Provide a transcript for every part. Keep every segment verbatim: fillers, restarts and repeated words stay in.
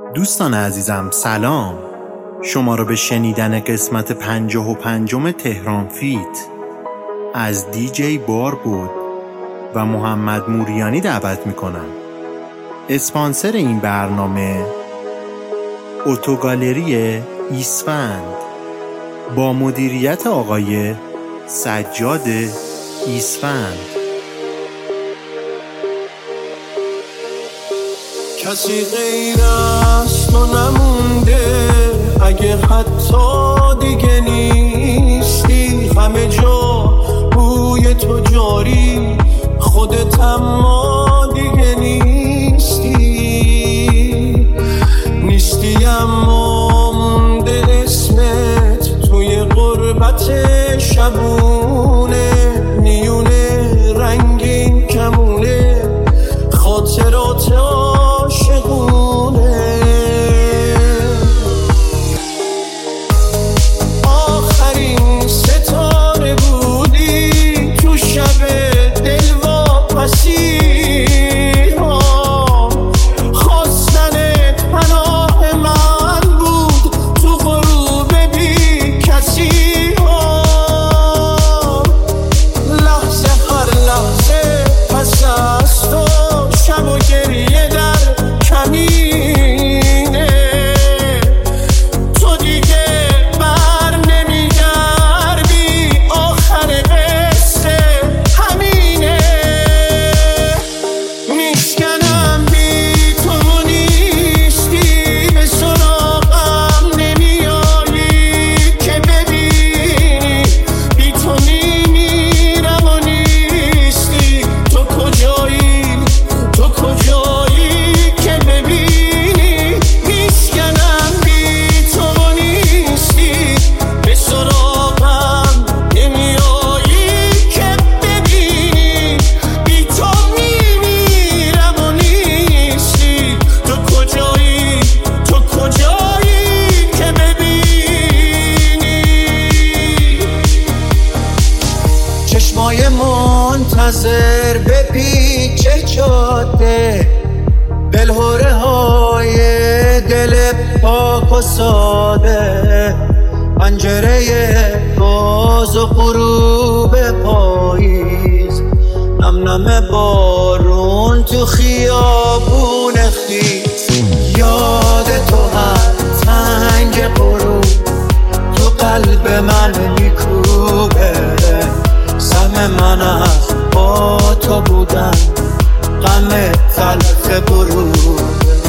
دوستان عزیزم سلام، شما را به شنیدن قسمت پنجاه و پنجم تهران فیت از دی جی باربود و محمد موریانی دعوت میکنم. اسپانسر این برنامه اتوگالری ایسفند با مدیریت آقای سجاد ایسفند. کسی غیر از تو نمونده، اگه حتی دیگه نیستی، همه جا بوی تو جاری، خودت اما دیگه نیستی. نیستی اما مونده اسمت توی غربت شبونه، میونه رنگین کمونه، خاطرات عاشقونه. آخرین ستاره بودی تو شب دلواپسی ها، خواستنت پناه من بود تو غروب بی کسی ها. لحظه هر لحظه پس از تو شب و گریه در کمینه، تو دیگه بر نمیگردی، آخر قصه همینه. میشکنم بی تو نیستی، به سراغم نمیایی که ببینی، بی تو میمیرم و نیستی. تو کجایی، تو کجایی که ببینی، میشکنم بی تو نیستی، به سراغم نمیایی که ببینی، بی تو میمیرم و نیستی. تو کجایی، تو کجایی که ببینی. چشمای منتظر به پیچ جاده، بلهوره های دل پاک و ساده، پنجره باز و غروب پاییز، نم نم بارون تو خیابون خیز. یاد تو هر تنگ غروب تو قلب من میکوبه، سهم من از با تو بودن، غم تلخ غروب.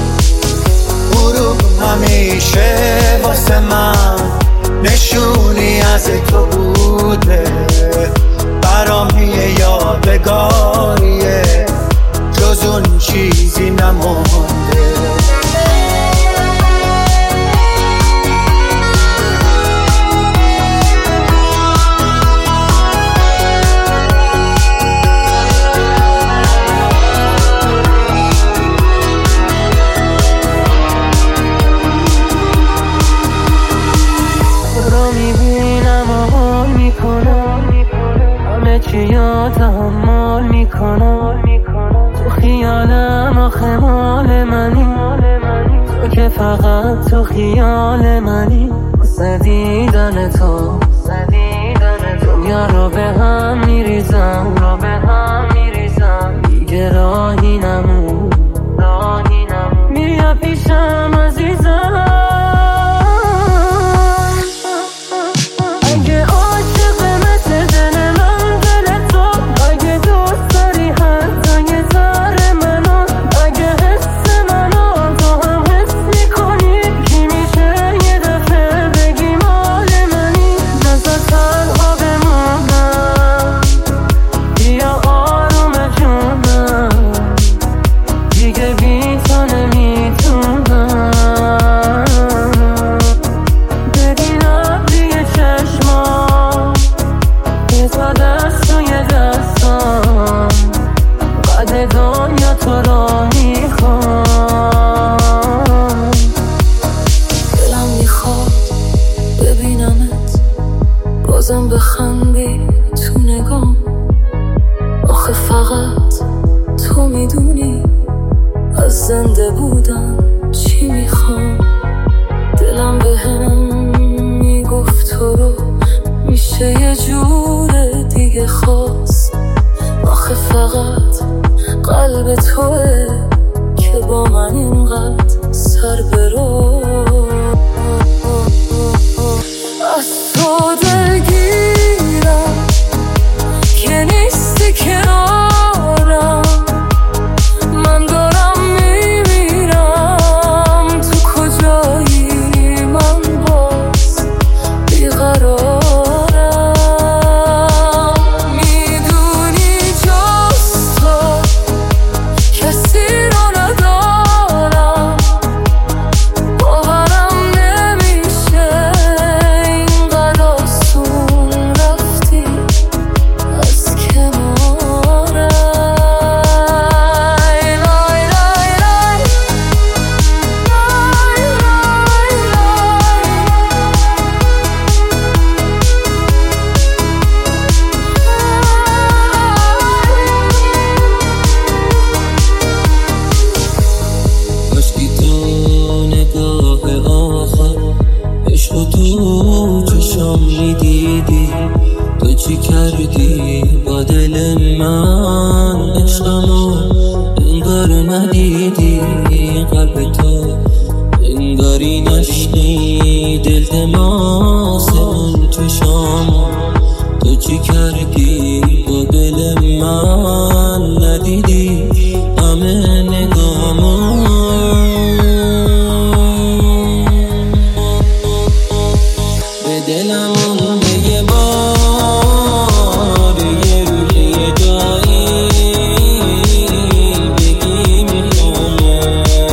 غروب همیشه واسه من نشونی از تو بوده، برام یه یادگاریه، جز اون چیزی نمونده. چیا تحمل میکنم، تو خیالم آخه مال منی، تو که فقط تو خیال منی. واسه دیدن تو دنیا رو به هم میریزم، دیگه راهی نمون، بیا پیشم عزیزم. بخندی تو نگام، آخه فقط تو میدونی از زنده بودن چی میخوام. دلم به هم میگفت تو رو میشه یه جور دیگه خواست. آخه فقط قلب توه که با من اینقدر سر برو. از تو دلگیرم که نیستی کنارم. من دارم میمیرم تو کجایی، من باز بیقرارم. میدونی جز تو کسی رو ندارم. باورم نمیشه اینقدر آسون رفتی از کنارم. کاشکی تو نگاه آخر عشق تو چشام میدیدی. تو چی کردی با دل من؟ عشقمو انگار ندیدی. قلب تو انگاری نشنی دل دماغ اون چشامو. تو چی کردی با دل من؟ ندیدی همه نگامو. به دلم مونده یه بار یه روی یه جایی بگی میخوامه.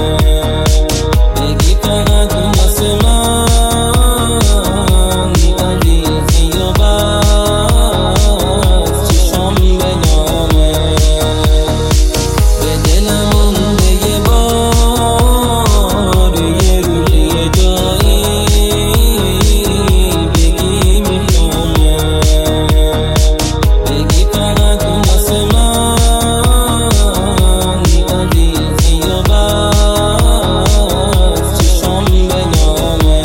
بگی فقط واسه من میبندی یا بس چشام بگامه. به دلم مونده یه بار یه روی یه جایی بگی میخوامه. بگی فقط واسه من میبندی یا بس چشام بگامه.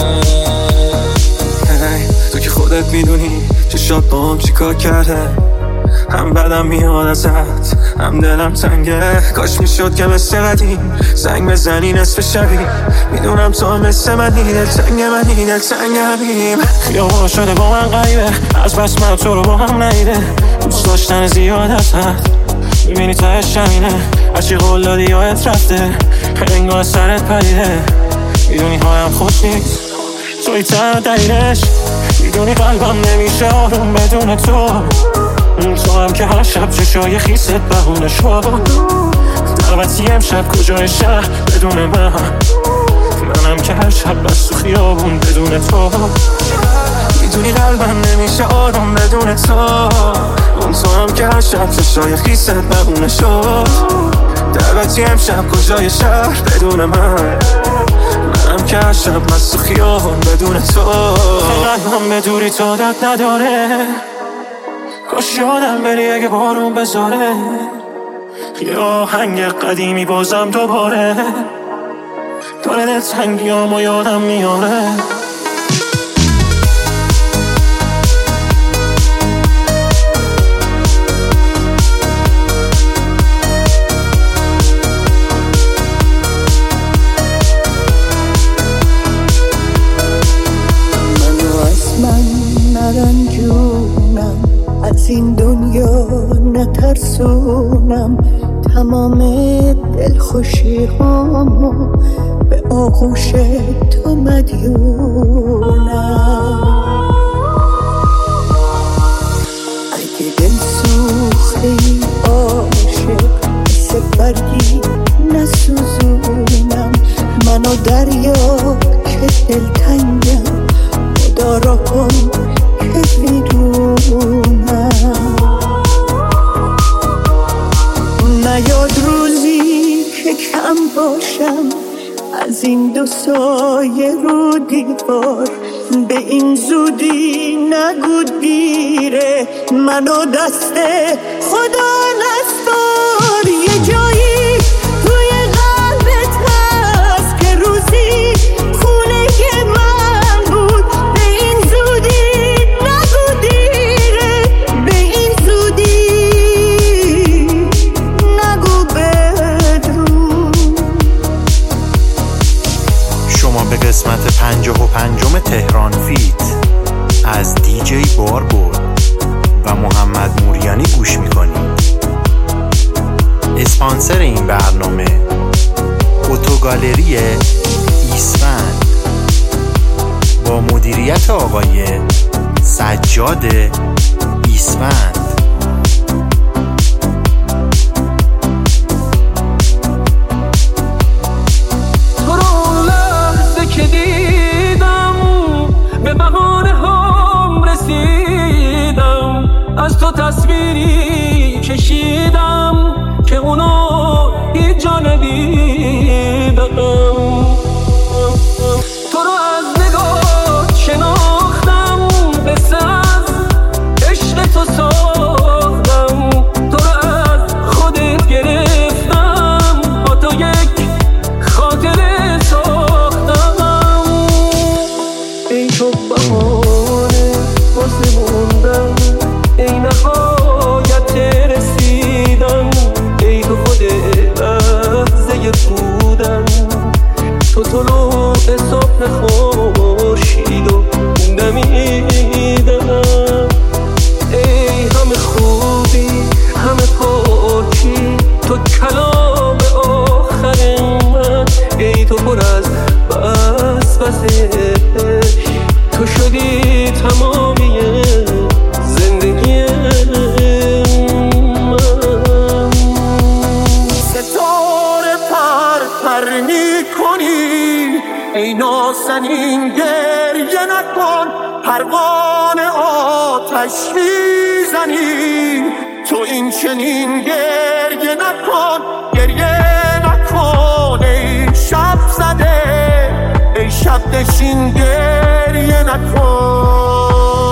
هی تو که خودت میدونی چشات با هم چی کار کرده. هم بدم میاد ازت هم دلم تنگه. کاش میشد که مثل قدیم زنگ بزنی نصف شبی. میدونم تو مثل منی، دل تنگ منی، دل تنگ همیم. خیابون شده با من غیبه، از بس من تو رو با هم نیده. دوست داشتن زیاد ازت میبینی تهش همینه. هرچی قول دادی یادت رفته، انگار سرت پریده. میدونی هایم خوش نیست توی تنها دلیلش. میدونی قلبم نمیشه آروم بدون تو. تو هم که هر شب چشای خیست بهونه شو. دعوتی امشب کجای شهر بدون من. منم که هر شب بس تو خیابون بدون تو. میدونی قلبم نمیشه آروم بدون تو. اون تو هم که هر شب چشای خیست بهونه شو. دعوتی امشب کجای شهر بدون من. منم که هر شب بس تو خیابون بدون تو. قلبم به دوری تو داد نداره. کاش یادم بری اگه بارون بذاره. یه آهنگ قدیمی بازم دوباره داره دل تنگیامو یادم میاره. منو از من نرنجونم، از این دنیا نترسونم. تمام دلخوشی هامو به آغوش تو مدیونم. اگه دل سوخته عاشق مثل برگی نسوزونم. منو دریا که دلتنگم مدارا کن که بیرونم. نیاد روزی که کم باشم از این دو سایه رو دیوار. به این زودی نگو دیره، منو دست خدا نسپار. یه جایی توی قلبت هست که روزی شما به قسمت پنجاه و پنجم تهران فیت از دیجی بار بود و محمد موریانی گوش میکنید. اسپانسر این برنامه اتوگالری ایسفند با مدیریت آقای سجاد ایسفند. تو رو لحظه که دیدم به بهانه هم رسیدم، از تو تصویری کشیدم که اونو هیچ جا ندیدم. تو رو از نگاه شناختم، قصه از عشق تو ساختم. تو رو از خودت گرفتم، با تو یک خاطره ساختم. ای تو بهانه واسه موندم، ای نهایت رسیدن، ای تو خود لحظه بودن، تو طلوع صبح خورشید و دمیدن. ای همه خوبی همه پاکی، تو کلام آخر من، ای تو پر از وسوسه، تو شدی تمامی زندگی من. ستاره پر پر میکنی، ای نازنین گریه نکن، پروانه آتش میزنی، تو این چنین گریه نکن، گریه نکن ای شب زده، ای شب نشین گریه نکن.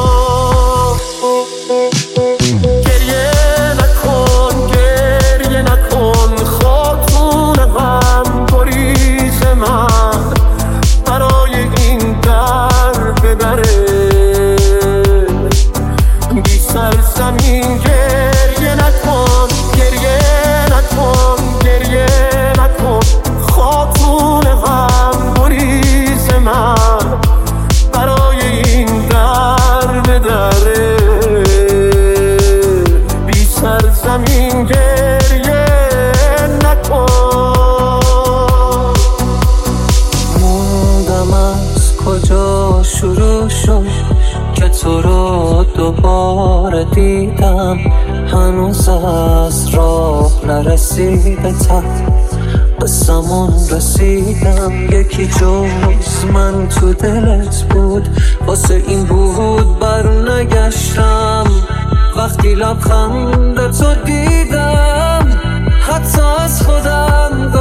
گریه نکن گریه نکن، خاتون غم گریز من، برای این در به دره بی سرزمین گریه نکن، گریه نکن گریه نکن، خاتون غم گریز من، برای این در به دره بی سرزمین گریه نکن. موندم از کجا شروع شد که تو رو دوباره دیدم، هنوز از راه نرسیده ته قصمون رسیدم. یکی جز من تو دلت بود، واسه این بود بر نگشتم، وقتی لبخند تو دیدم حتی از خودم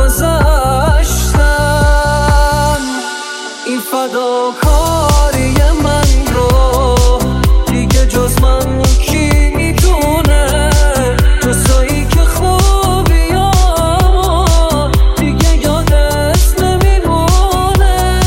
گذشتم. این فداکاری من رو دیگه جز من کی میدونه، جزایی که خوبیامو دیگه یادت نمیمونه.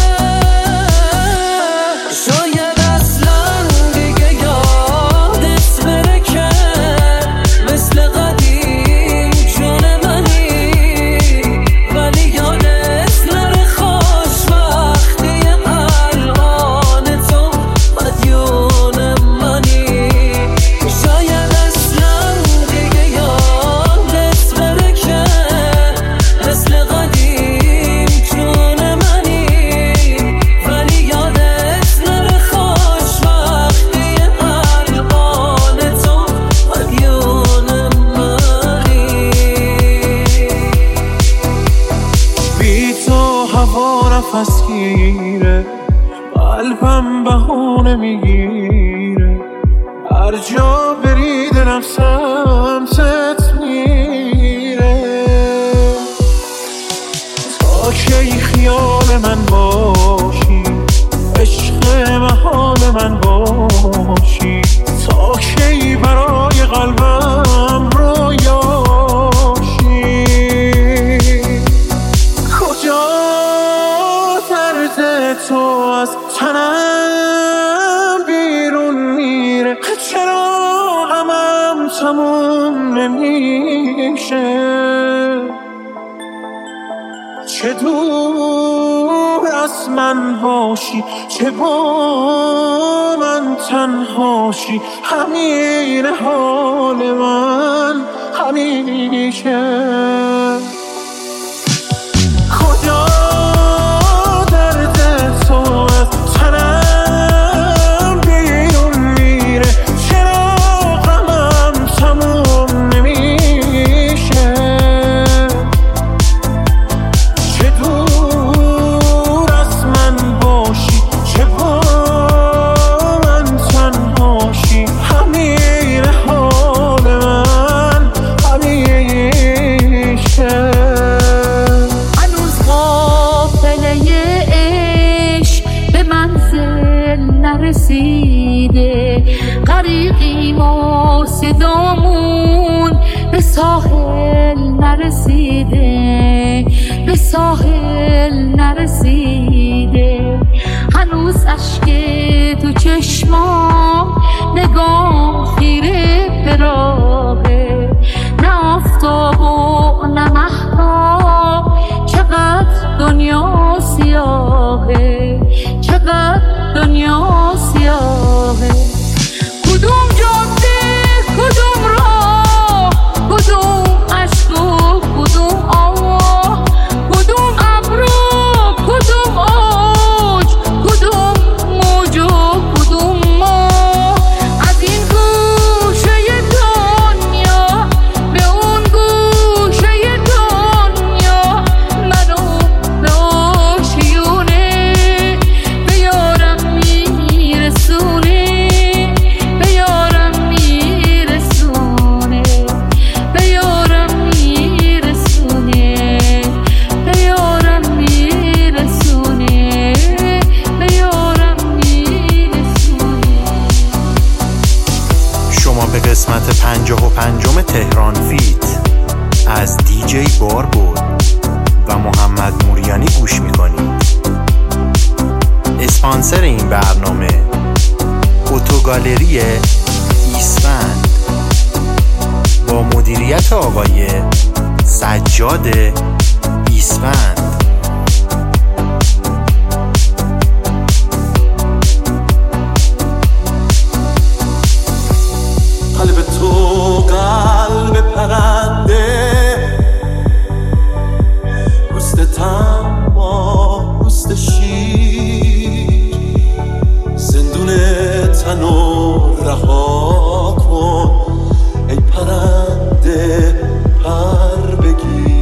شاید اصلا دیگه یادت بره که مثل قدیم جون منی، ولی یادت نره خوشبختی الان تو مدیون منی. شاید اصلا دیگه یادت بره که مثل قدیم جون منی، ولی یادت نره خوشبختی الان تو مدیون منی. بی تو هوا نفس گیره، قلبم بهونه میگیره، هر جا بری دلم سمتت میره. تا کی خیال من باشی، عشق محال من باشی، تا کی برای قلبم رویاشی. کجا طرز تو از تنم بیرون میره، چرا غمم تموم نمیشه. چه دور از از من باشی، چه با من تنهاشی، همین حال من همیشه. کجا درد تو از تنم بیرون میره، چرا غمم تموم نمیشه، چه دور از من باشی، چه با من تنهاشی، همین حال من همیشه. هنوز قافله عشق به منزل نرسیده، غریقیم و صدامون به ساحل نرسیده، به ساحل نرسیده. هنوز اشک تو چشمام نگاه خیره به راهه، نه آفتاب و نه مهتاب، چقدر دنیا سیاهه، چقدر دنیا سیاهه. کدوم جاده، کدوم راه، کدوم عشق و کدوم آه، کدوم ابرو، کدوم اوج، کدوم موج و کدوم ماه. از این گوشه دنیا به اون گوشه دنیا، منو به آشیونه به یارم میرسونه، به یارم میرسونه، به یارم میرسونه، به یارم میرسونه، به یارم میرسونه. شما به قسمت پنجاه و پنجم تهران فیت از دیجی بار بود و محمد موریانی گوش میکنید. اسپانسر این برنامه اتوگالری ایسفند با مدیریت آقای سجاد ایسفند. قلب تو قلب پرنده، پوست تما پوست شیر، زندون تنو رها کن ای پرنده پر بگیر.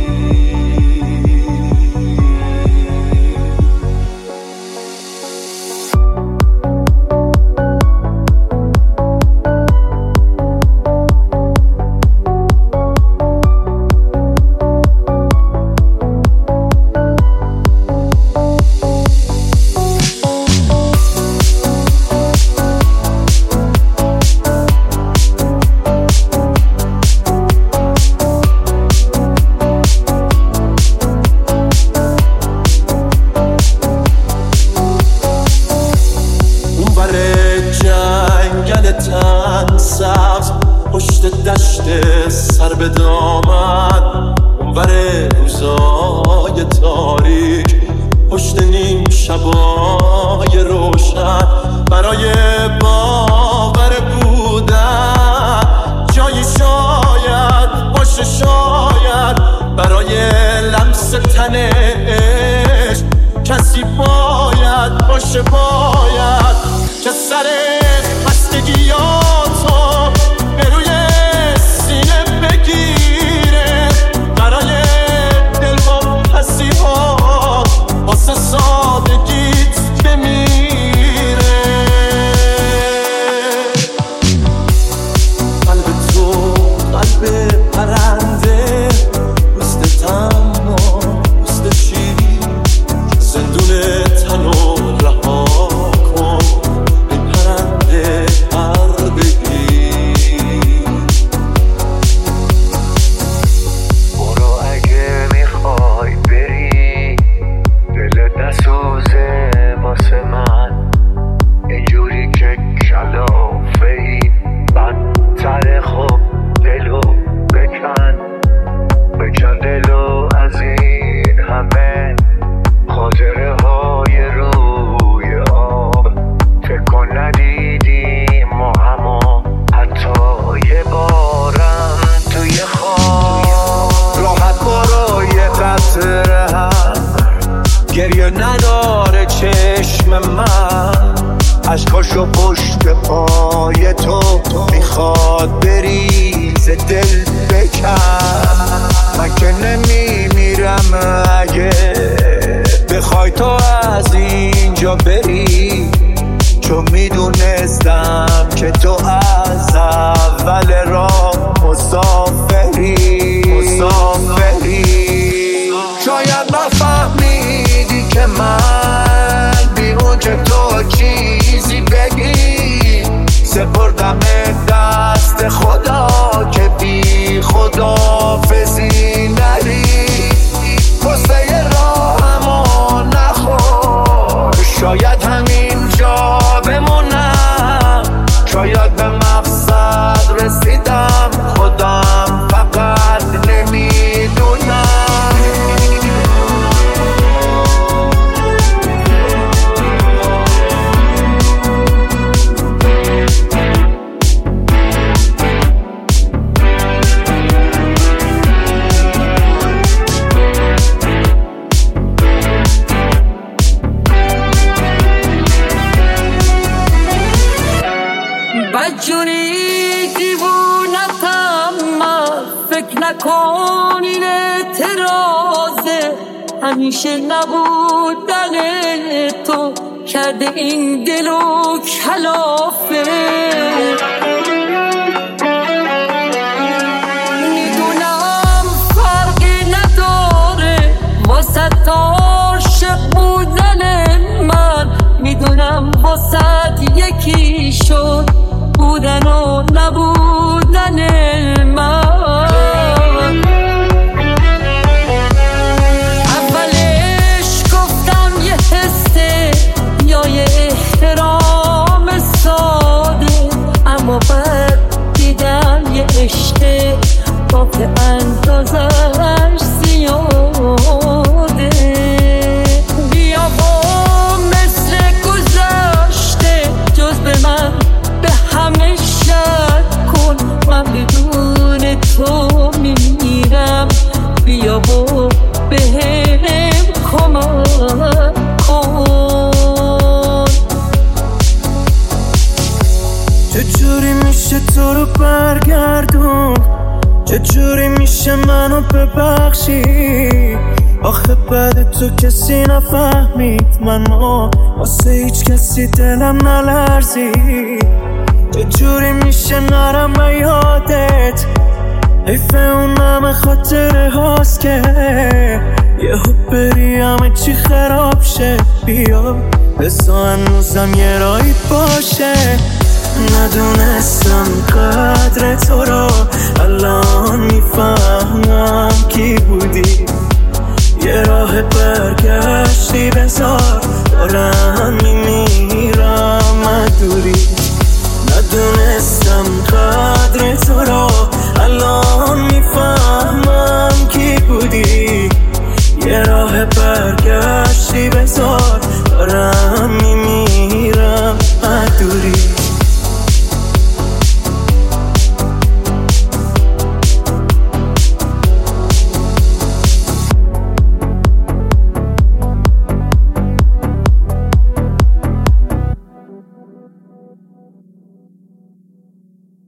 تن سبز پشت دشت سر به دامن، اونور روزای تاریک پشت نیم شبای روشن، برای باور بودن جایی شاید باشه، شاید برای لمس تنش کسی باید باشه، باید که سر خستگیاتو به روی سینه بگیره، برای دل با پسیحات واسه سادگیت بمیره. قلب تو قلب پرنده، پوست تما پوست شیر، نداره چشم من، عشقاشو پشت پای تو میخواد بریز دل بکن. من که نمیمیرم اگه بخوای تو از اینجا بری، چون میدونستم که تو از اول راه مسافری مسافری. شاید نفهمیدی که من بی اون که تو چیزی بگی، سپردم دست خدا که بی خداحافظی نری. واسه راهمو نخور، شاید همینجا بمونم، شاید به مقصد رسیدم، خودم فقط نمیدونم. بدجوری دیوونتم من، فکر نکن این اعتراضه، همیشه نبودن تو کرده این دلو کلافه. میدونم فرقی نداره واسه عاشق بودن من، میدونم واسه یکی شد بودن و نبودن من. اولش گفتم یه حسه یا یه احترام ساده، اما بعد دیدم یه عشقه با که اندازش زیاده. بیا با مثل گذشته جز به من به همه شک کن، من بدون تو میمیرم، بیا و بهم کمک کن. چجوری میشه تو رو برگردون، چجوری میشه منو ببخشی؟ آخه بعد تو کسی نفهمید من ما واسه هیچ کسی دلم نلرزید. چجوری میشه نرم به یادت، حیف اون همه خاطره هاست که یهو بری همه چی خراب شه. بیا بسا هنوزم یه رایی باشه، ندونستم قدر تو رو، الان میفهمم کی بودی. یه راه برگشتی بذار دارم